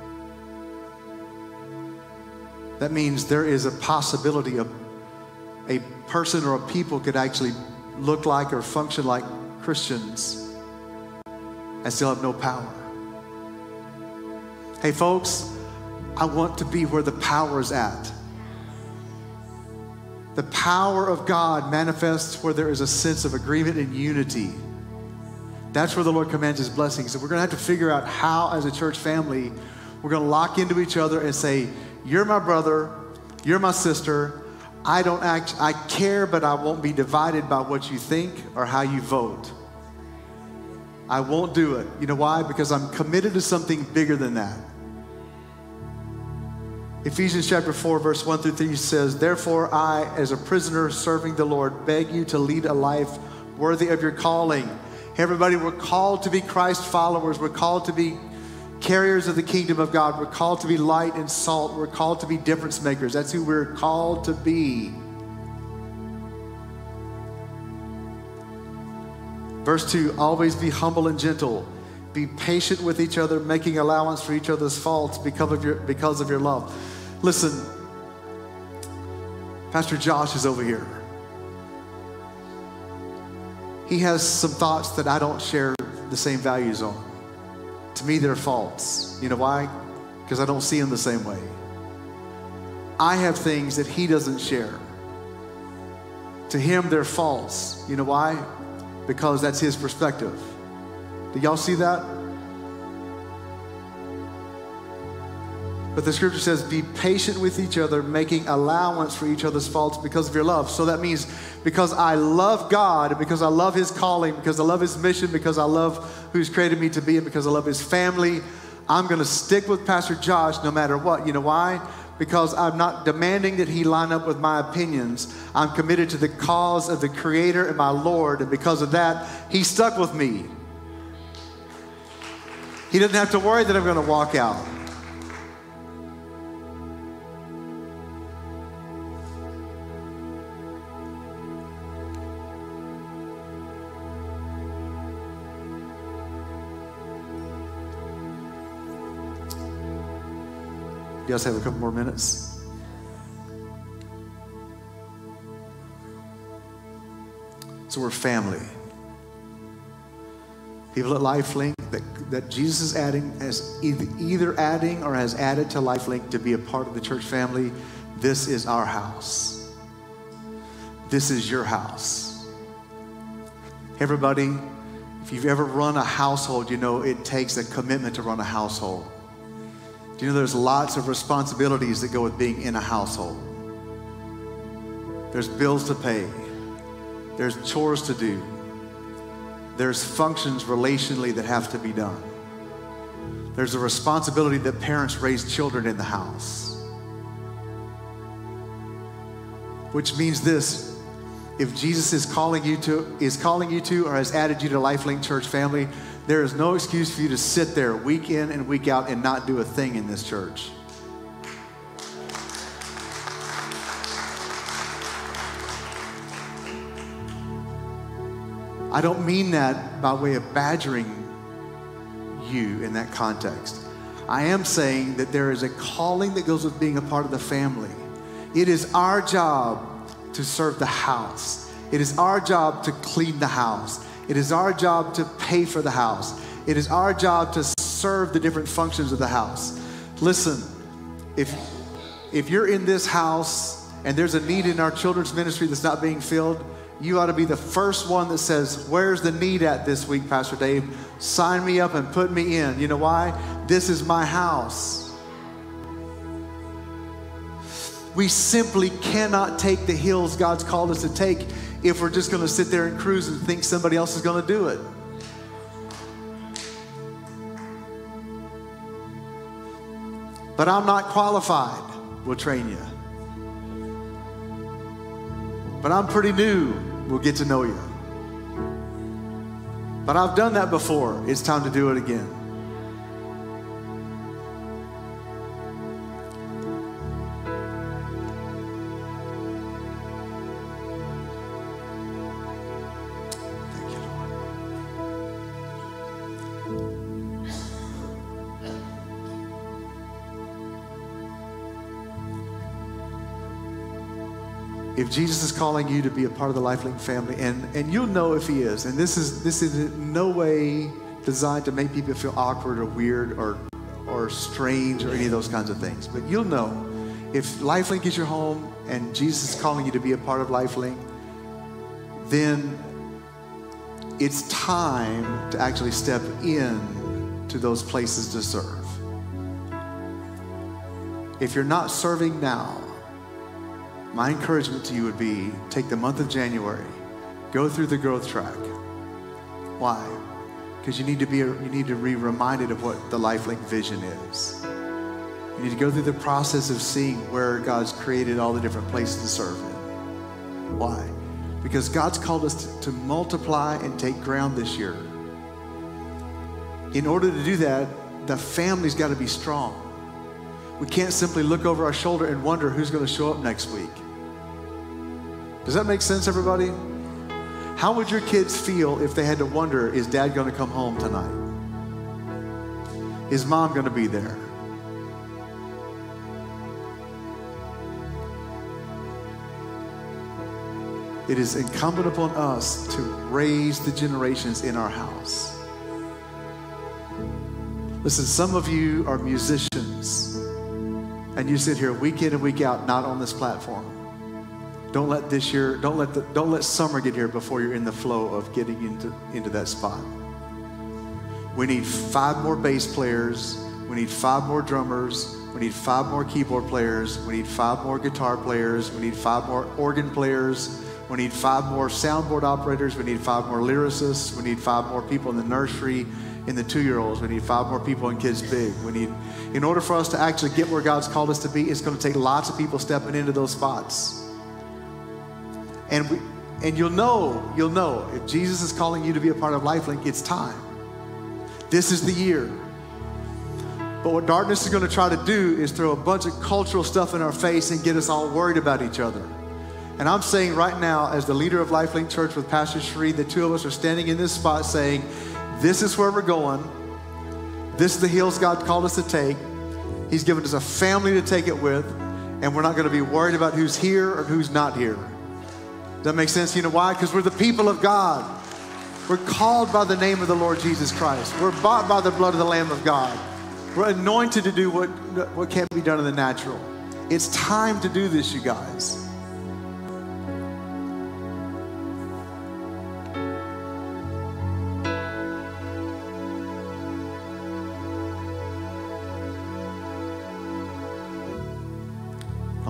That means there is a possibility of a person or a people could actually look like or function like Christians and still have no power. Hey folks, I want to be where the power is at. The power of God manifests where there is a sense of agreement and unity. That's where the Lord commands His blessings. So we're going to have to figure out how, as a church family, we're going to lock into each other and say, you're my brother, you're my sister. I don't act, I care, but I won't be divided by what you think or how you vote. I won't do it. You know why? Because I'm committed to something bigger than that. Ephesians chapter four, verse one through three says, therefore I, as a prisoner serving the Lord, beg you to lead a life worthy of your calling. Hey, everybody, we're called to be Christ followers. We're called to be carriers of the kingdom of God. We're called to be light and salt. We're called to be difference makers. That's who we're called to be. Verse two, always be humble and gentle. Be patient with each other, making allowance for each other's faults because of your, because of your love. Listen, Pastor Josh is over here. He has some thoughts that I don't share the same values on. To me, they're false. You know why? Because I don't see them the same way. I have things that he doesn't share. To him, they're false. You know why? Because that's his perspective. Do y'all see that? But the scripture says, be patient with each other, making allowance for each other's faults because of your love. So that means because I love God, because I love His calling, because I love His mission, because I love who He's created me to be, and because I love His family, I'm going to stick with Pastor Josh no matter what. You know why? Because I'm not demanding that he line up with my opinions. I'm committed to the cause of the Creator and my Lord, and because of that, He stuck with me. He doesn't have to worry that I'm going to walk out. You guys have a couple more minutes? So we're family. People at LifeLink that, that Jesus is adding, as either, either adding or has added to LifeLink to be a part of the church family. This is our house. This is your house. Everybody, if you've ever run a household, you know it takes a commitment to run a household. Do you know there's lots of responsibilities that go with being in a household? There's bills to pay. There's chores to do. There's functions relationally that have to be done. There's a responsibility that parents raise children in the house. Which means this, if Jesus is calling you to, is calling you to or has added you to LifeLink Church family, there is no excuse for you to sit there week in and week out and not do a thing in this church. I don't mean that by way of badgering you in that context. I am saying that there is a calling that goes with being a part of the family. It is our job to serve the house. It is our job to clean the house. It is our job to pay for the house. It is our job to serve the different functions of the house. Listen, if, if you're in this house and there's a need in our children's ministry that's not being filled, you ought to be the first one that says, where's the need at this week, Pastor Dave? Sign me up and put me in. You know why? This is my house. We simply cannot take the hills God's called us to take if we're just going to sit there and cruise and think somebody else is going to do it. But I'm not qualified. We'll train you. But I'm pretty new. We'll get to know you. But I've done that before. It's time to do it again. Thank you, Lord. If Jesus is calling you to be a part of the LifeLink family, and, and you'll know if he is, and this is this is in no way designed to make people feel awkward or weird or, or strange or any of those kinds of things, but you'll know if LifeLink is your home and Jesus is calling you to be a part of LifeLink, then it's time to actually step in to those places to serve. If you're not serving now, my encouragement to you would be take the month of January, go through the growth track. Why? Because you need to be you need to be reminded of what the LifeLink vision is. You need to go through the process of seeing where God's created all the different places to serve in. Why? Because God's called us to, to multiply and take ground this year. In order to do that, the family's got to be strong. We can't simply look over our shoulder and wonder who's going to show up next week. Does that make sense, everybody? How would your kids feel if they had to wonder, is dad going to come home tonight? Is mom going to be there? It is incumbent upon us to raise the generations in our house. Listen, some of you are musicians, and you sit here week in and week out, not on this platform. Don't let this year, don't let the, don't let summer get here before you're in the flow of getting into, into that spot. We need five more bass players. We need five more drummers. We need five more keyboard players. We need five more guitar players. We need five more organ players. We need five more soundboard operators. We need five more lyricists. We need five more people in the nursery, in the two-year-olds. We need five more people in Kids Big. We need, in order for us to actually get where God's called us to be, it's going to take lots of people stepping into those spots. And we, and you'll know, you'll know, if Jesus is calling you to be a part of LifeLink, it's time. This is the year. But what darkness is going to try to do is throw a bunch of cultural stuff in our face and get us all worried about each other. And I'm saying right now, as the leader of LifeLink Church with Pastor Sheree, the two of us are standing in this spot saying, this is where we're going. This is the hills God called us to take. He's given us a family to take it with, and we're not going to be worried about who's here or who's not here. Does that make sense? You know why? Because we're the people of God. We're called by the name of the Lord Jesus Christ. We're bought by the blood of the Lamb of God. We're anointed to do what, what can't be done in the natural. It's time to do this, you guys.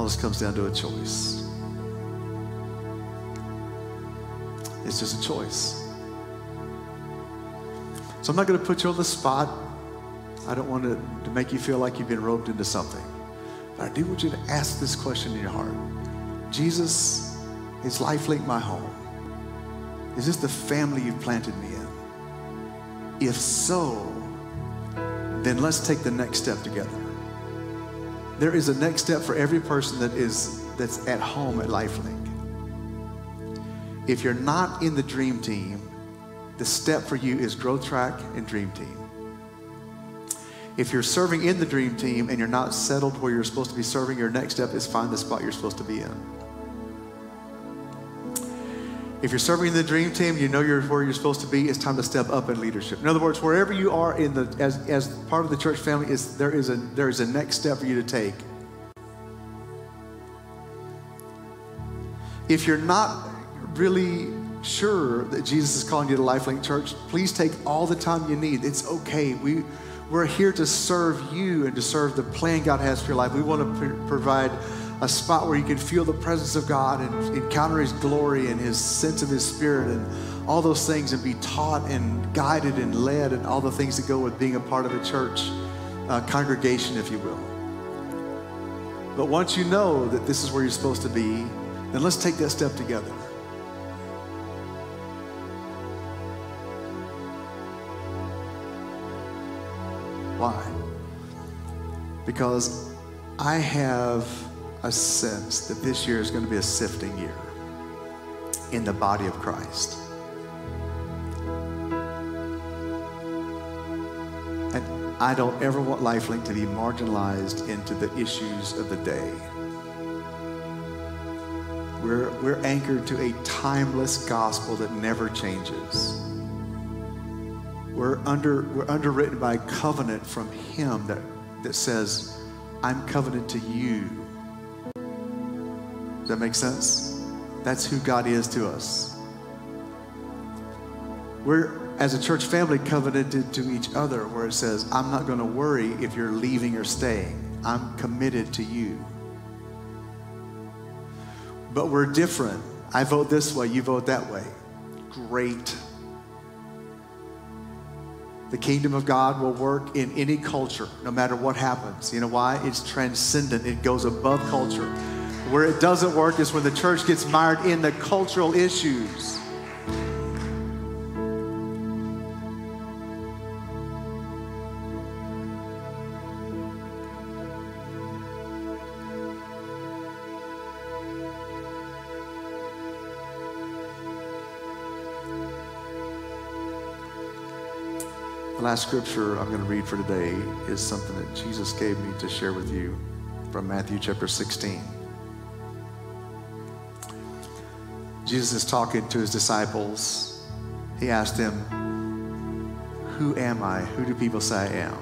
just comes down to a choice. It's just a choice. So I'm not going to put you on the spot. I don't want to, to make you feel like you've been roped into something. But I do want you to ask this question in your heart. Jesus, is LifeLink my home? Is this the family you've planted me in? If so, then let's take the next step together. There is a next step for every person that is that's at home at LifeLink. If you're not in the dream team, the step for you is Growth Track and Dream Team. If you're serving in the dream team and you're not settled where you're supposed to be serving, your next step is find the spot you're supposed to be in. If you're serving in the dream team, you know you're where you're supposed to be, it's time to step up in leadership. In other words, wherever you are in the as, as part of the church family, is there is a there is a next step for you to take. If you're not really sure that Jesus is calling you to LifeLink Church, please take all the time you need. It's okay. We We're here to serve you and to serve the plan God has for your life. We want to pr- provide a spot where you can feel the presence of God and encounter His glory and His sense of His Spirit and all those things, and be taught and guided and led and all the things that go with being a part of a church uh, congregation, if you will. But once you know that this is where you're supposed to be, then let's take that step together. Why? Because I have a sense that this year is going to be a sifting year in the body of Christ. And I don't ever want LifeLink to be marginalized into the issues of the day. We're, we're anchored to a timeless gospel that never changes. We're under we're underwritten by a covenant from Him that, that says, I'm covenant to you. Does that make sense? That's who God is to us. We're, as a church family, covenanted to each other, where it says, I'm not going to worry if you're leaving or staying. I'm committed to you. But we're different. I vote this way, you vote that way. Great. The kingdom of God will work in any culture, no matter what happens. You know why? It's transcendent. It goes above culture. Where it doesn't work is when the church gets mired in the cultural issues. The last scripture I'm going to read for today is something that Jesus gave me to share with you from Matthew chapter sixteen. Jesus is talking to His disciples. He asked them, who am I? Who do people say I am?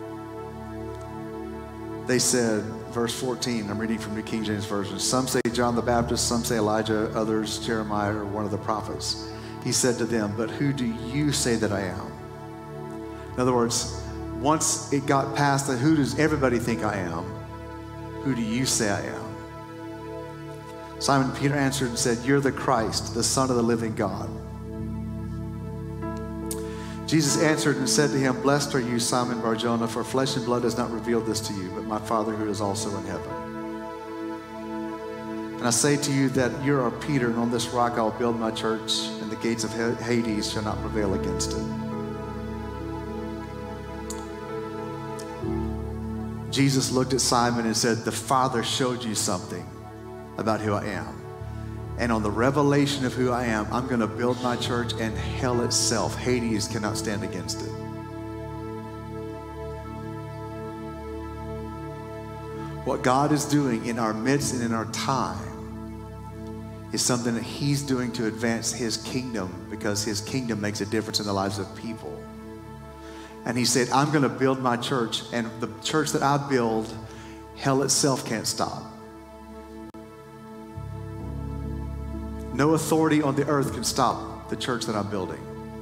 They said, verse fourteen, I'm reading from the King James Version, some say John the Baptist, some say Elijah, others Jeremiah or one of the prophets. He said to them, but who do you say that I am? In other words, once it got past the who does everybody think I am, who do you say I am? Simon Peter answered and said, you're the Christ, the Son of the living God. Jesus answered and said to him, blessed are you, Simon Bar-Jonah, for flesh and blood has not revealed this to you, but my Father who is also in heaven. And I say to you that you are Peter, and on this rock I'll build my church, and the gates of Hades shall not prevail against it. Jesus looked at Simon and said, the Father showed you something about who I am. And on the revelation of who I am, I'm going to build my church, and hell itself, Hades, cannot stand against it. What God is doing in our midst and in our time is something that He's doing to advance His kingdom, because His kingdom makes a difference in the lives of people. And He said, I'm going to build my church, and the church that I build, hell itself can't stop. No authority on the earth can stop the church that I'm building.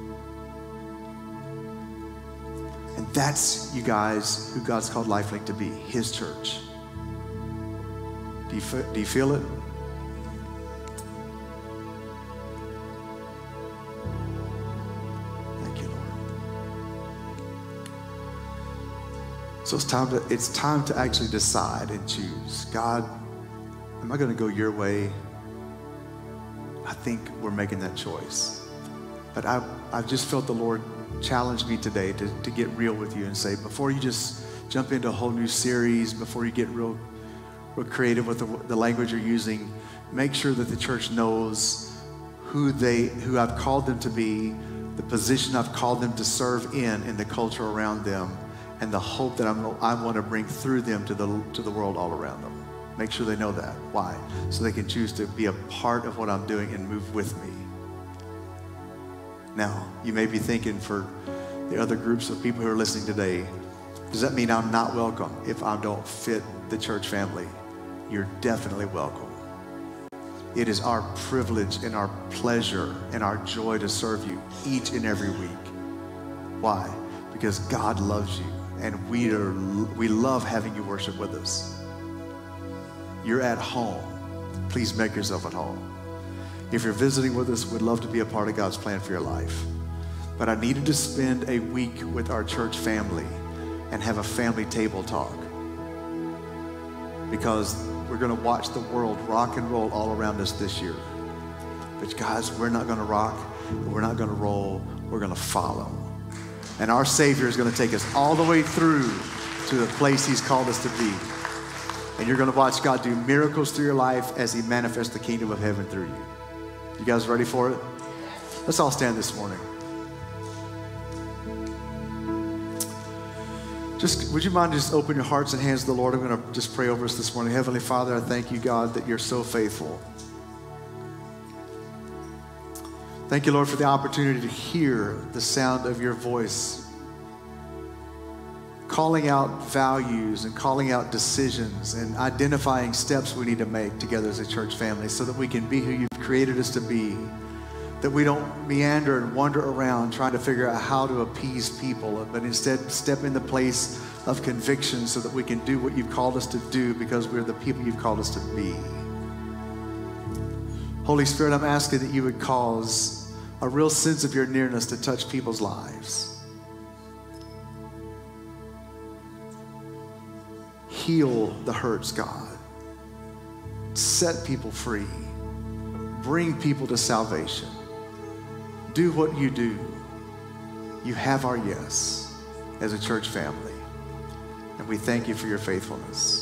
And that's, you guys, who God's called LifeLink to be, His church. Do you, fe- do you feel it? Thank you, Lord. So it's time to, it's time to actually decide and choose. God, am I going to go your way? I think we're making that choice. But I, I've just felt the Lord challenge me today to, to get real with you and say, before you just jump into a whole new series, before you get real, real creative with the, the language you're using, make sure that the church knows who they, who I've called them to be, the position I've called them to serve in, in the culture around them, and the hope that I'm, I want to bring through them to the, to the world all around them. Make sure they know that. Why? So they can choose to be a part of what I'm doing and move with me. Now, you may be thinking for the other groups of people who are listening today, does that mean I'm not welcome if I don't fit the church family? You're definitely welcome. It is our privilege and our pleasure and our joy to serve you each and every week. Why? Because God loves you, and we are we love having you worship with us. You're at home. Please make yourself at home. If you're visiting with us, we'd love to be a part of God's plan for your life. But I needed to spend a week with our church family and have a family table talk, because we're going to watch the world rock and roll all around us this year. But guys, we're not going to rock, we're not going to roll, we're going to follow. And our Savior is going to take us all the way through to the place He's called us to be. And you're going to watch God do miracles through your life as He manifests the kingdom of heaven through you. You guys ready for it? Let's all stand this morning. Just, would you mind just open your hearts and hands to the Lord? I'm going to just pray over us this morning. Heavenly Father, I thank you, God, that you're so faithful. Thank you, Lord, for the opportunity to hear the sound of your voice, calling out values and calling out decisions and identifying steps we need to make together as a church family so that we can be who you've created us to be, that we don't meander and wander around trying to figure out how to appease people, but instead step in the place of conviction so that we can do what you've called us to do because we're the people you've called us to be. Holy Spirit, I'm asking that you would cause a real sense of your nearness to touch people's lives. Heal the hurts, God. Set people free. Bring people to salvation. Do what you do. You have our yes as a church family. And we thank you for your faithfulness.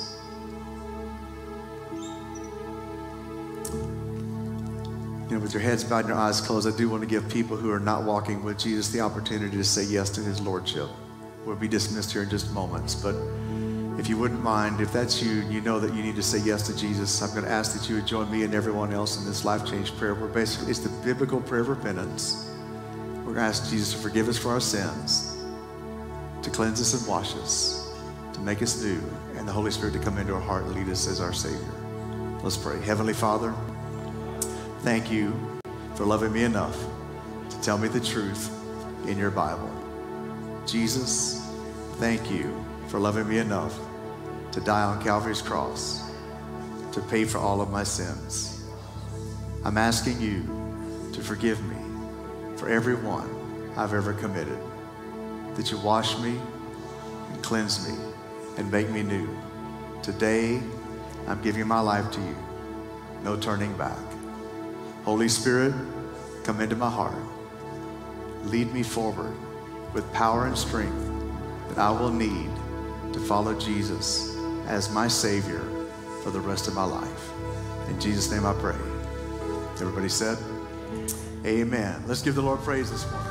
You know, with your heads bowed and your eyes closed, I do want to give people who are not walking with Jesus the opportunity to say yes to his lordship. We'll be dismissed here in just moments, but if you wouldn't mind, if that's you and you know that you need to say yes to Jesus, I'm going to ask that you would join me and everyone else in this life change prayer. We're basically, it's the biblical prayer of repentance. We're going to ask Jesus to forgive us for our sins, to cleanse us and wash us, to make us new, and the Holy Spirit to come into our heart and lead us as our Savior. Let's pray. Heavenly Father, thank you for loving me enough to tell me the truth in your Bible. Jesus, thank you for loving me enough to die on Calvary's cross to pay for all of my sins. I'm asking you to forgive me for every one I've ever committed, that you wash me and cleanse me and make me new. Today, I'm giving my life to you. No turning back. Holy Spirit, come into my heart. Lead me forward with power and strength that I will need to follow Jesus as my Savior for the rest of my life. In Jesus' name I pray. Everybody said, amen. Let's give the Lord praise this morning.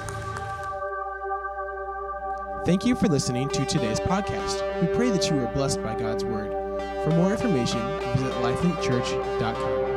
Thank you for listening to today's podcast. We pray that you are blessed by God's word. For more information, visit lifelink church dot com.